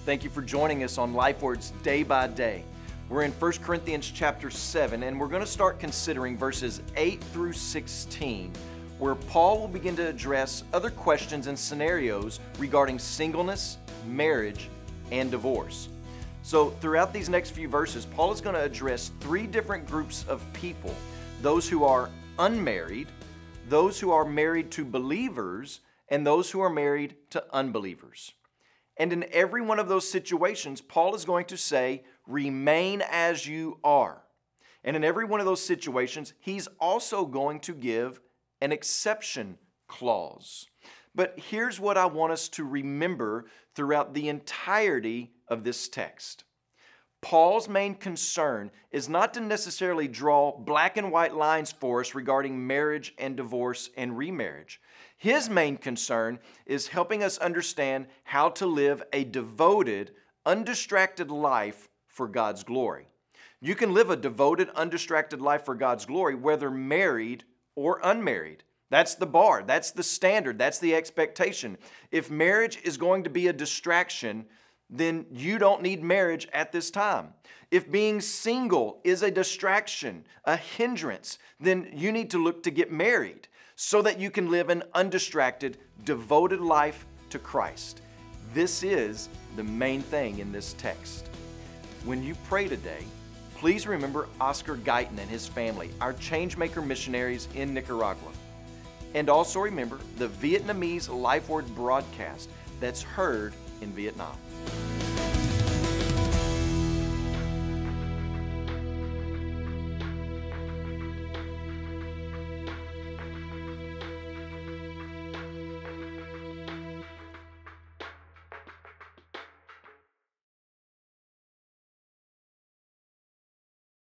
Thank you for joining us on Life Words Day by Day. We're in 1 Corinthians chapter 7, and we're going to start considering verses 8 through 16, where Paul will begin to address other questions and scenarios regarding singleness, marriage, and divorce. So throughout these next few verses, Paul is going to address three different groups of people: those who are unmarried, those who are married to believers, and those who are married to unbelievers. And in every one of those situations, Paul is going to say, remain as you are. And in every one of those situations, he's also going to give an exception clause. But here's what I want us to remember throughout the entirety of this text. Paul's main concern is not to necessarily draw black and white lines for us regarding marriage and divorce and remarriage. His main concern is helping us understand how to live a devoted, undistracted life for God's glory. You can live a devoted, undistracted life for God's glory whether married or unmarried. That's the bar. That's the standard. That's the expectation. If marriage is going to be a distraction, then you don't need marriage at this time. If being single is a distraction, a hindrance, then you need to look to get married so that you can live an undistracted, devoted life to Christ. This is the main thing in this text. When you pray today, please remember Oscar Guyton and his family, our Changemaker missionaries in Nicaragua. And also remember the Vietnamese Life Word broadcast that's heard in Vietnam.